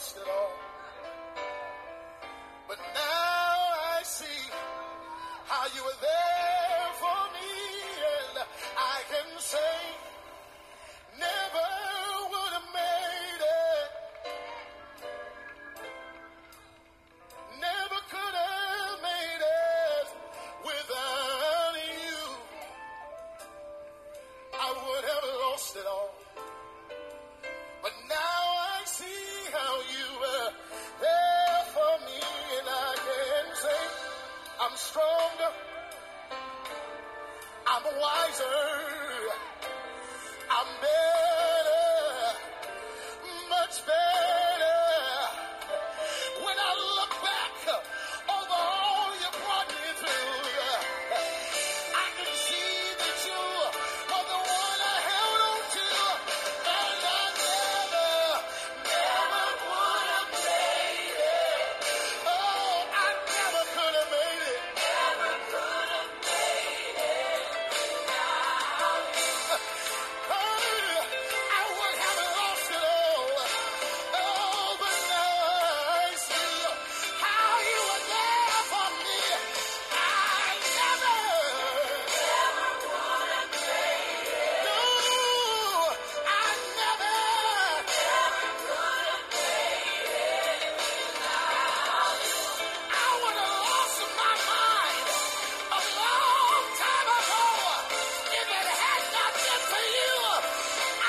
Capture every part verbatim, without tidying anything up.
lost it all. But now I see how you were there for me, and I can say, never would have made it. Never could have made it without you. I would have lost it all. But now I see how you were there for me, and I can say, I'm stronger, I'm wiser, I'm better, much better. When I look back over all you brought me through, I can see that you are the one I held on to, and I never, never would have made it. Oh, I never could have made it. Never could have made it without you. I would have lost it all. Oh, but now I see how you were there for me. I never, never would have made it. No, I never, never could have made it without you. I would have lost my mind a long time ago if it had not been for you. I,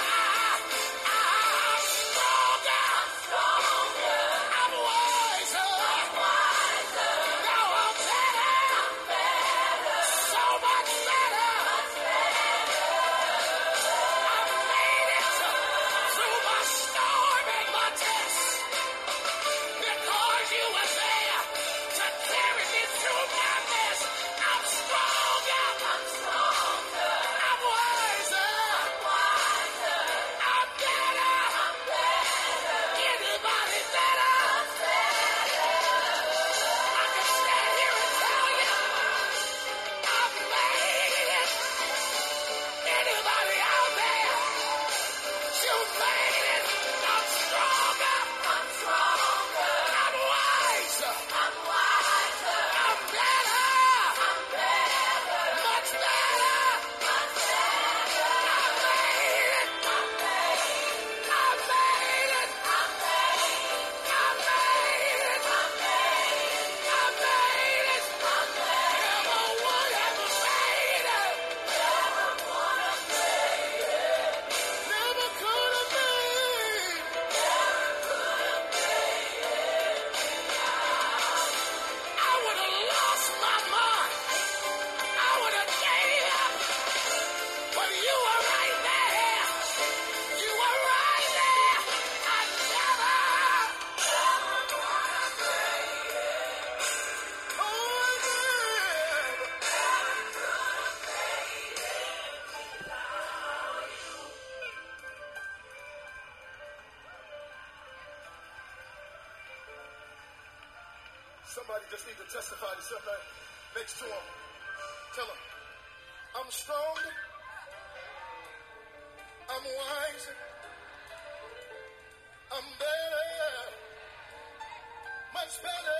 I'm stronger, I'm stronger, I'm wiser, I'm wiser. Now I'm better, I'm better, so much better, much better. I made it through my storm and my test because you were there to carry me through my mess. I'm stronger, I'm stronger, I'm wiser, I'm wiser, I'm better, I'm better. Anybody better? I'm better. I can stand here and tell you, I made it. Anybody out there? You made it. I'm stronger, I'm stronger, I'm wiser, I'm wiser, I'm better, I'm better, much better, much better. I made it, I made it, I made it, I made it, I made it, I made it, I made it, I made it. Never would have made it. Never would have made it. Never could have made it. Never could have made it without you. I would have lost my mind. I would have gave up. But you were right there. You were right there. I never, never would have made it. Oh, I never, never could have made it without you. Somebody just need to testify to somebody next to him. Tell him, I'm strong, I'm wise, I'm better, much better.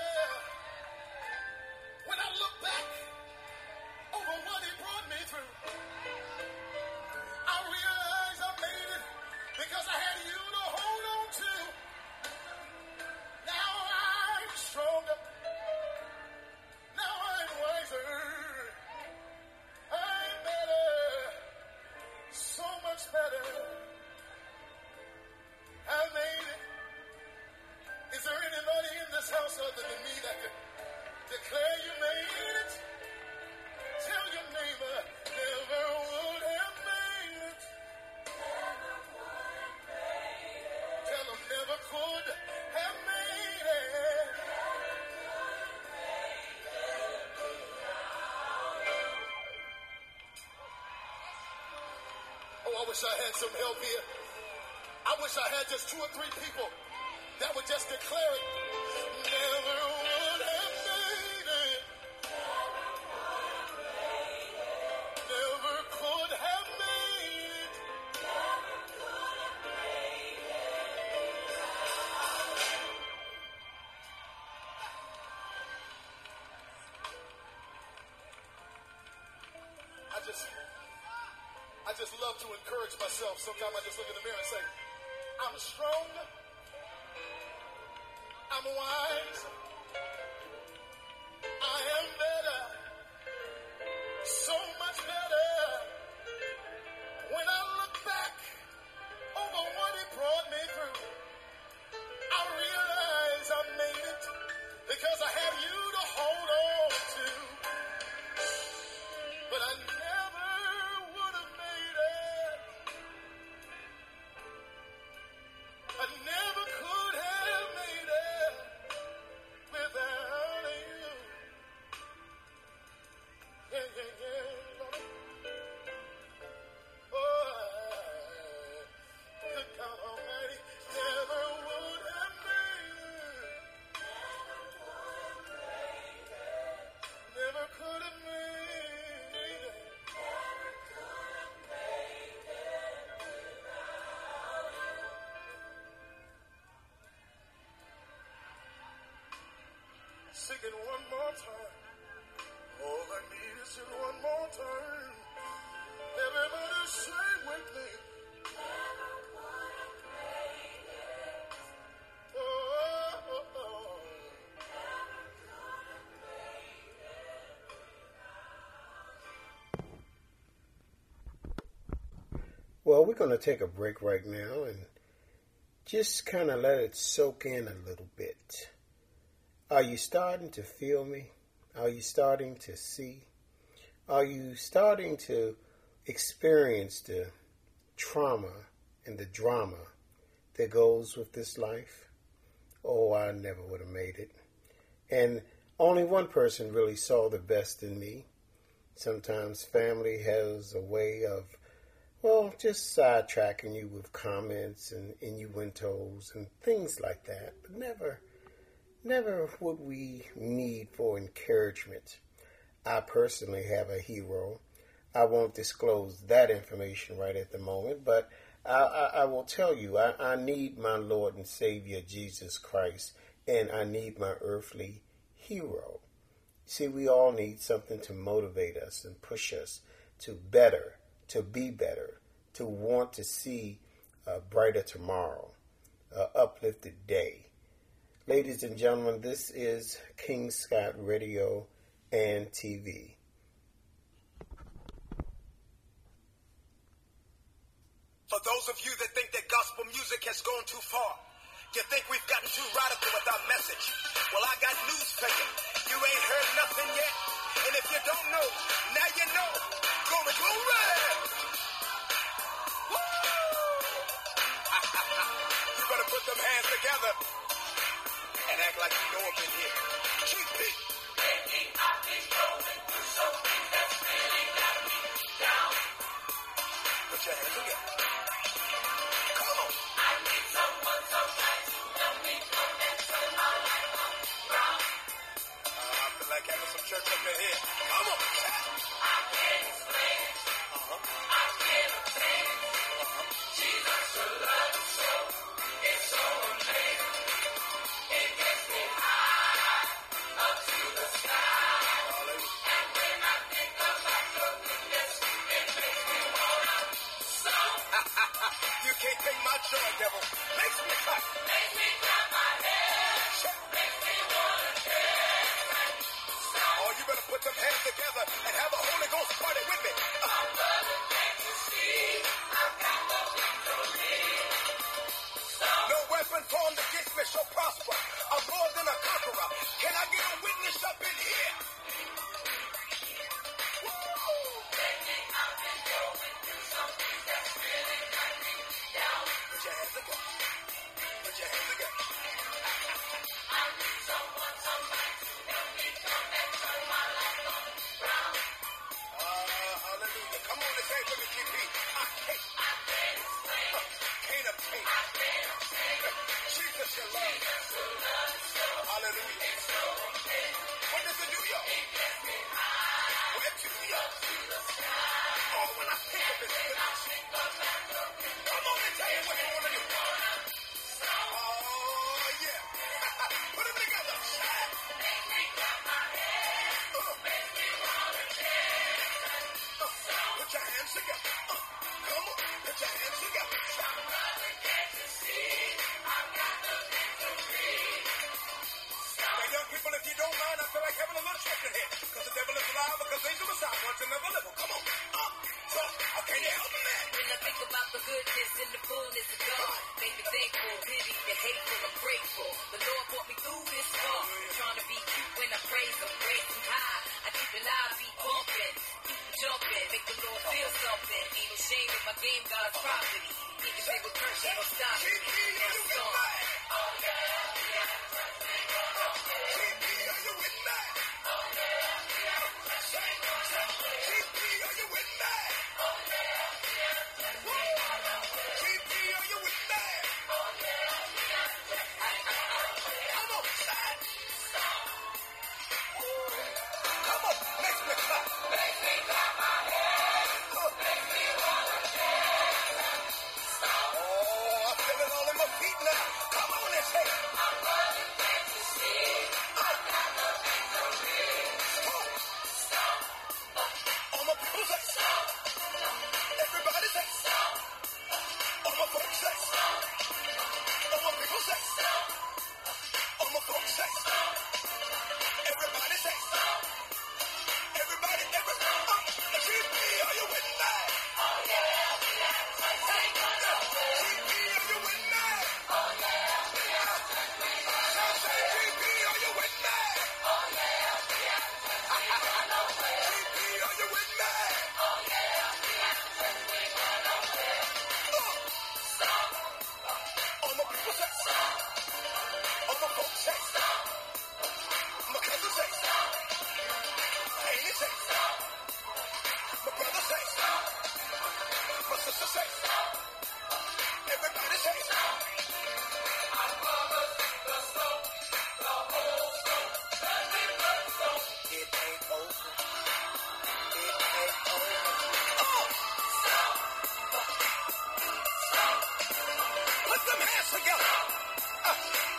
When I look back over what he brought me through, I realize I made it because I had you to hold on to. Now I'm stronger. Now I'm wiser. I'm better. So much better. I made it. Is there anybody in this house other than me that can declare you made it? Tell your neighbor, never would have made it. Never would have made it. Tell them never could have made it. Oh, I wish I had some help here. I wish I had just two or three people that would just declare it. Never would have made it. Never could have made it. love to encourage myself. Sometimes I just look in the mirror and say, I'm strong, I'm wise, I am better, so much better. When I look back over what he brought me through, I realize I made it because I had you to hold on to. But I never would have made it. I never could have made it without you. Yeah, yeah, yeah. Oh, good God Almighty, never would have made it. Never could have made it. Sing it one more time. All I need is it one more time. Everybody sing with me. Oh, oh, oh. Well, we're going to take a break right now and just kind of let it soak in a little bit. Are you starting to feel me? Are you starting to see? Are you starting to experience the trauma and the drama that goes with this life? Oh, I never would have made it. And only one person really saw the best in me. Sometimes family has a way of, well, just sidetracking you with comments and innuendos and things like that. But never, never would we need for encouragement. I personally have a hero. I won't disclose that information right at the moment, but I, I, I will tell you, I, I need my Lord and Savior, Jesus Christ, and I need my earthly hero. See, we all need something to motivate us and push us to better, to be better, to want to see a brighter tomorrow, an uplifted day. Ladies and gentlemen, this is King Scott Radio and T V. For those of you that think that gospel music has gone too far, you think we've gotten too radical with our message, well, I got news for you. You ain't heard nothing yet. And if you don't know, now you know. Glory, glory! Woo! You better put them hands together and act like you know up in here. Keep it. Lately I've been going through something that's really got me down. Put your hands together. Come on. I need someone sometimes to help me come and turn my life around. Uh, I feel like having some church up in here. Come on. I can't explain it. Uh-huh. I can't obtain it. Uh-huh. Jesus, your love is so, it's so amazing. It gets me high up to the sky. Hallelujah. And when I think about your goodness, it makes me wanna song. You can't take my joy, devil. Makes me hot. Makes me clap my hands. Makes me wanna dance. Oh, you better put them hands together and have a Holy Ghost party with me. Uh. I'm gonna make you see. I've got the victory. No weapon formed against me shall prosper. I'm more than a conqueror. Can I get a witness up in here? Woo! Lately I've been going through something that's really got me down. Put your hands together. Put your hands together. I need someone, somebody to help me come and turn my life around. Uh, hallelujah. Come on and say it with me, G P. I can't. I can't explain. Uh, can't obtain. I can't obtain. Jesus, your love. Jesus, your love is so. Hallelujah. It's so amazing. What does it do, y'all? It gets me high. Where to, y'all? To the sky. Oh, when I think of it, when I think of that love. Come on and tell you what you want to do. Oh, yeah. Put them together. Make me clap my hands. Uh, Make me wanna dance. Uh, put your hands together. Uh, come on. make me thankful. Pity the hateful, I'm grateful. The Lord brought me through this far. Trying to be cute when I praise him, raise him high. I keep it live, be bumping, keep jumping, make the Lord feel something. Ain't no shame in my game, God's property. Niggas say with curse, ain't no stopping me. Now it's gone. Oh yeah, yeah. G P, are you with me? Oh yeah, yeah. G P, are you with me? Oh yeah, yeah. G P, are you with me? Oh yeah, yeah. Come on, side. Come on, makes me clap. Makes me clap my hands. Makes me wanna dance. Oh, I feel it all in my feet now. Come on and say, I'm running back to see. I got the victory. Stop. All my people say, stop. Everybody say, stop. All my folks say, stop. All my people say, stop. All my folks say, stop. Everybody say, stop. Everybody, everybody, uh, G P, are you with me? Oh yeah, we have to take control. G P, are you with me? Oh yeah, we have to take control. Say, G P, are you with me? Oh yeah, we have to take control. G P, are you with me? Oh yeah, we have to take control. Uh, stop. All my people say, stop. All my folks say, stop. My cousin say, stop. Haney say, stop. My brother say, stop. My sister say, stop. Everybody say, stop. I'm gonna see the smoke, the whole smoke, the river smoke. It ain't over. It ain't over. Oh! Stop. Stop. Put them hands together. Uh,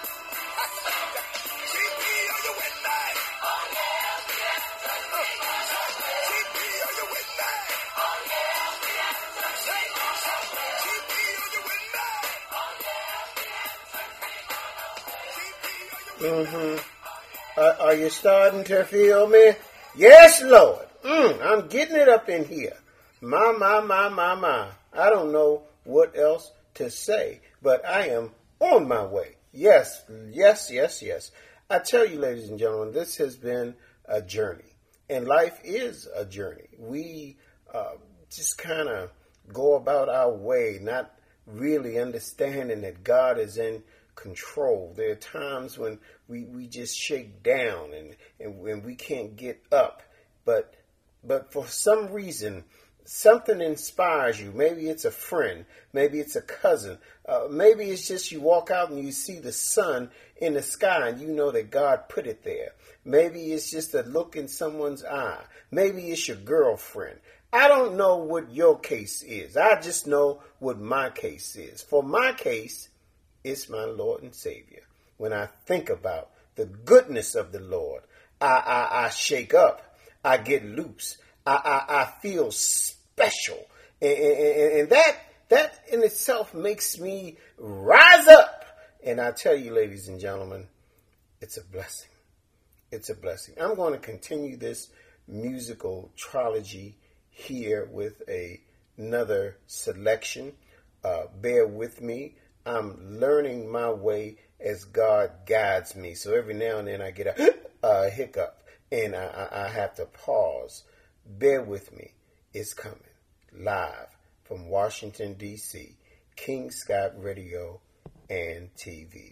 G P, are you with me? Oh yeah, we have to take control. G P, are you with me? Oh yeah, we have to take control. G P, are you with me? Oh yeah, we have to take control. G P, are you with me? Mm-hmm. Uh, are you starting to feel me? Yes, Lord. Mm, I'm getting it up in here. My, my, my, my, my. I don't know what else to say, but I am on my way. Yes, yes, yes, yes. I tell you, ladies and gentlemen, this has been a journey, and life is a journey. We uh, just kind of go about our way, not really understanding that God is in control. There are times when we, we just shake down and, and when we can't get up, but but for some reason, something inspires you. Maybe it's a friend. Maybe it's a cousin. Uh, maybe it's just you walk out and you see the sun in the sky and you know that God put it there. Maybe it's just a look in someone's eye. Maybe it's your girlfriend. I don't know what your case is. I just know what my case is. For my case, it's my Lord and Savior. When I think about the goodness of the Lord, I, I, I shake up. I get loose. I, I, I feel special. And, and, and that, that in itself makes me rise up. And I tell you, ladies and gentlemen, it's a blessing. It's a blessing. I'm going to continue this musical trilogy here with a, another selection. Uh, bear with me. I'm learning my way as God guides me. So every now and then I get a, a hiccup and I, I have to pause. Bear with me. It's coming. Live from Washington, D C, King Scott Radio and T V.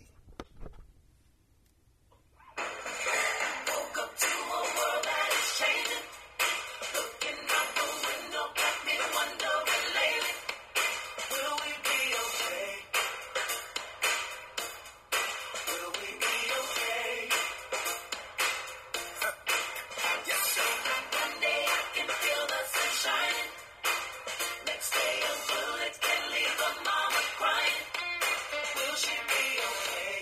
Next day, I'm full, it's deadly, but mama crying. Will she be okay?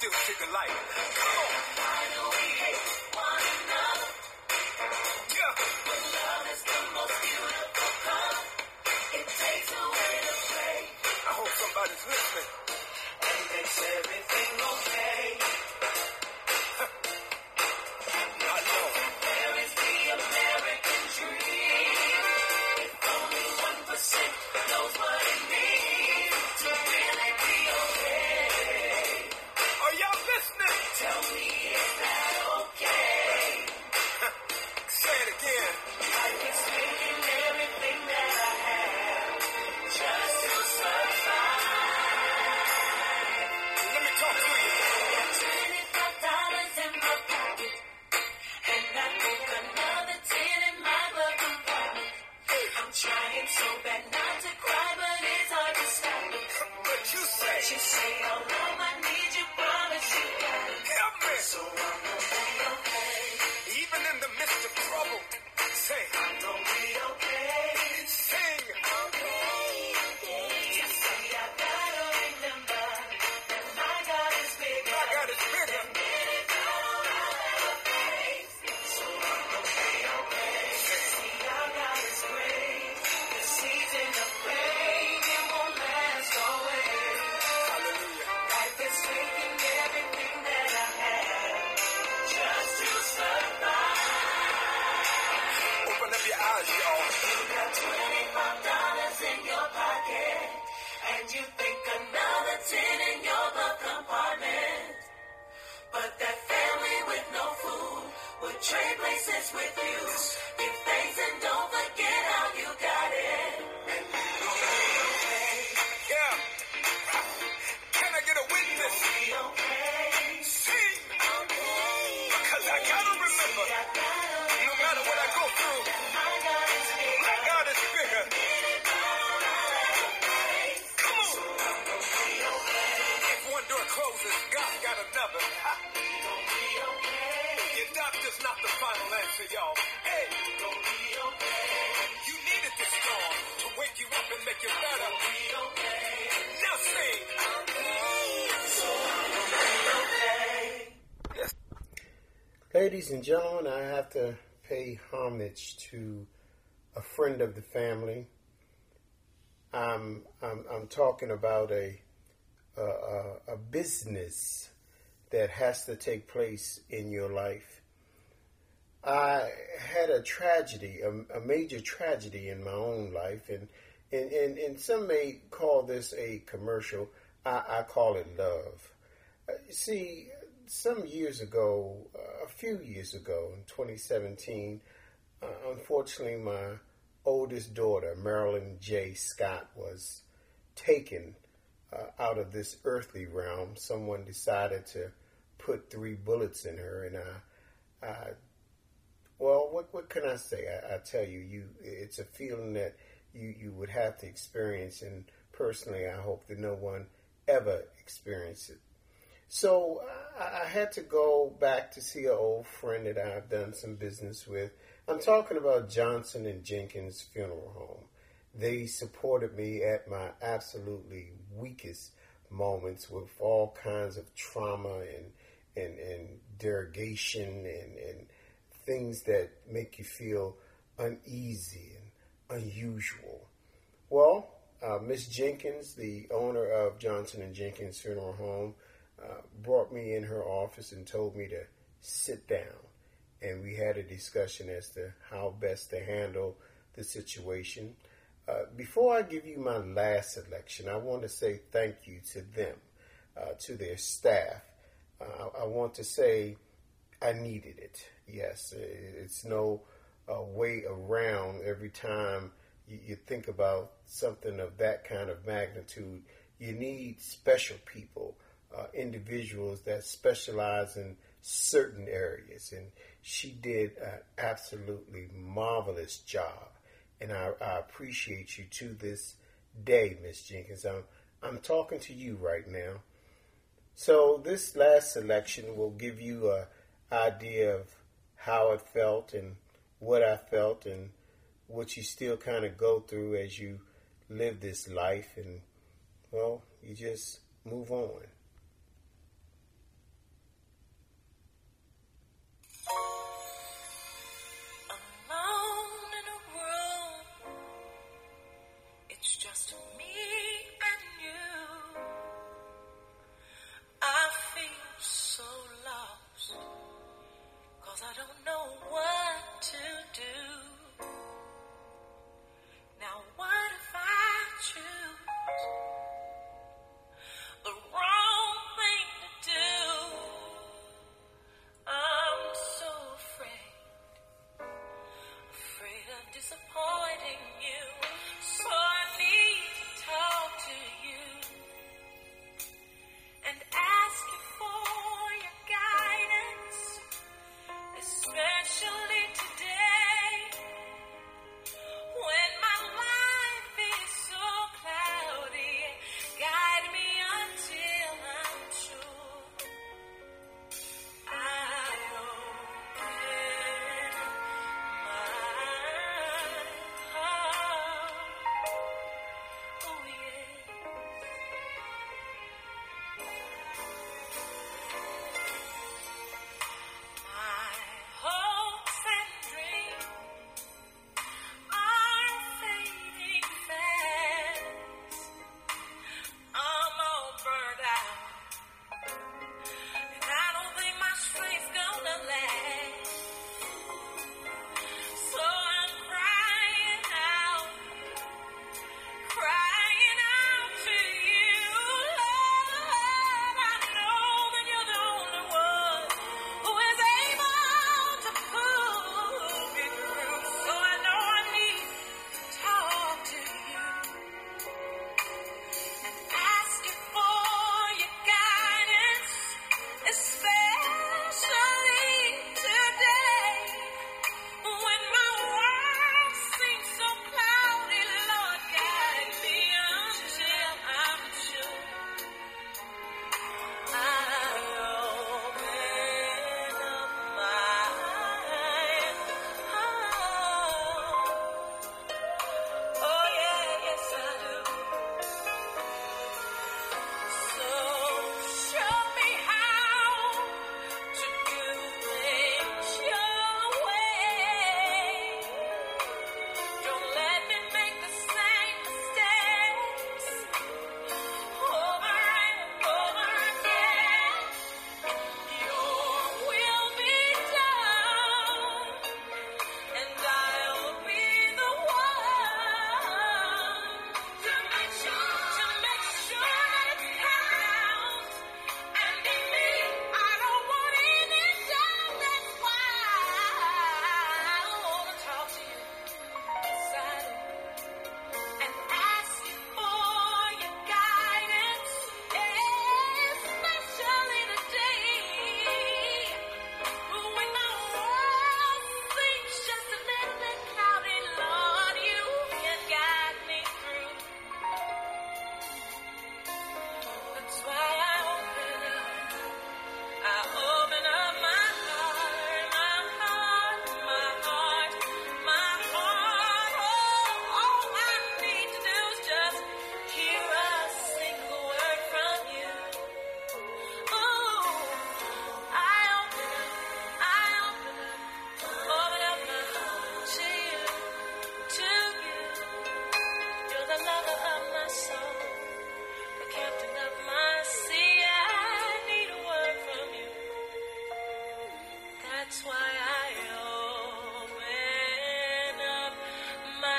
still trigger light. Come on. Why do we hate one another? Yeah. When love is the most beautiful color, it takes away the pain I hope somebody's listening. and makes everything okay. I know. There is the American dream. If only one percent knows what it means to really be okay. Are y'all listening? Tell me, is that okay? Say it again. I've been spending everything that I have just to survive. Let me talk to you. Got twenty-five dollars in my pocket, and I think another ten in my glove compartment. I'm trying so bad not to cry, but it's hard to stop it. What you say? You say, oh love, I need you, promise you got it. Help me. So I'm gonna be okay. Even in the midst of trouble, say, I'm gonna be okay. sing. You see, I gotta remember that my God is bigger. My God is bigger. than any battle I'll ever face. So I'm gonna be okay. See, our God is great. The season of pain, it won't last always. Hallelujah. Life is taking everything that I have just to survive. Open up your eyes, y'all. You got twenty-five dollars in your pocket, and you think another ten in your glove compartment. But that family with no food would trade places with you. Give thanks and don't forget how you got it. And you're gonna be okay. Yeah. Can I get a witness? Be okay. Sing. Because I gotta remember, I gotta no matter what I go through, my God is bigger. my God is bigger. Any battle I'll ever face. Come on. I'm gonna be okay. If one door closes, God got another. Ha. Gonna be okay. Your doctor's not the final answer, y'all. Hey, Gonna be okay. you needed this storm to wake you up and make you better. Be okay. Now sing. So I'm gonna be okay. Ladies and gentlemen, I have to pay homage to a friend of the family. I'm I'm, I'm talking about a, a a a business that has to take place in your life. I had a tragedy, a, a major tragedy in my own life, and and, and, and some may call this a commercial. I, I call it love. Uh, see, some years ago, uh, a few years ago, in twenty seventeen, uh, unfortunately, my oldest daughter, Marilyn J. Scott, was taken uh, out of this earthly realm. Someone decided to put three bullets in her, and I, I well, what what can I say? I, I tell you, you, it's a feeling that you, you would have to experience, and personally, I hope that no one ever experiences it. So I, I had to go back to see an old friend that I've done some business with. I'm talking about Johnson and Jenkins Funeral Home. They supported me at my absolutely weakest moments with all kinds of trauma and and, and derogation and, and things that make you feel uneasy and unusual. Well, uh, Miss Jenkins, the owner of Johnson and Jenkins Funeral Home, uh, brought me in her office and told me to sit down. And we had a discussion as to how best to handle the situation. Uh, before I give you my last selection, I want to say thank you to them, uh, to their staff. Uh, I want to say I needed it. Yes, it's no uh, way around. Every time you, you think about something of that kind of magnitude, you need special people, uh, individuals that specialize in certain areas. And she did an absolutely marvelous job. And I, I appreciate you to this day, Miss Jenkins. I'm, I'm talking to you right now. So this last selection will give you an idea of how it felt and what I felt and what you still kind of go through as you live this life. And, well, you just move on. That's why I open up my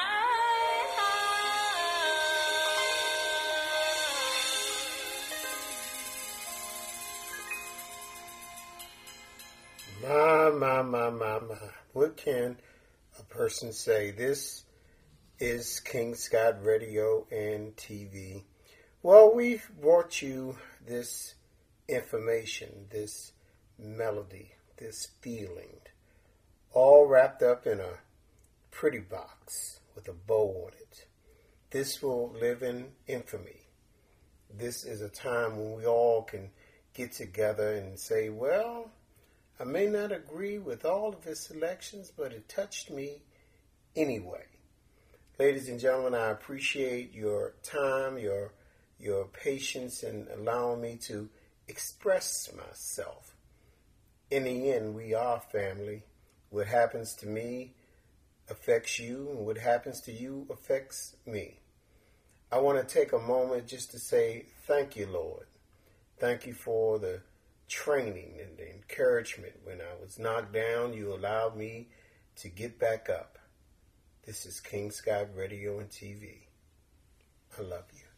My, my, my, my, my. What can a person say? This is King Scott Radio and T V. Well, we've brought you this information, this melody, this feeling, all wrapped up in a pretty box with a bow on it. This will live in infamy. This is a time when we all can get together and say, well, I may not agree with all of his selections, but it touched me anyway. Ladies and gentlemen, I appreciate your time, your your patience in allowing me to express myself. In the end, we are family. What happens to me affects you, and what happens to you affects me. I want to take a moment just to say thank you, Lord. Thank you for the training and the encouragement. When I was knocked down, you allowed me to get back up. This is King Scott Radio and T V. I love you.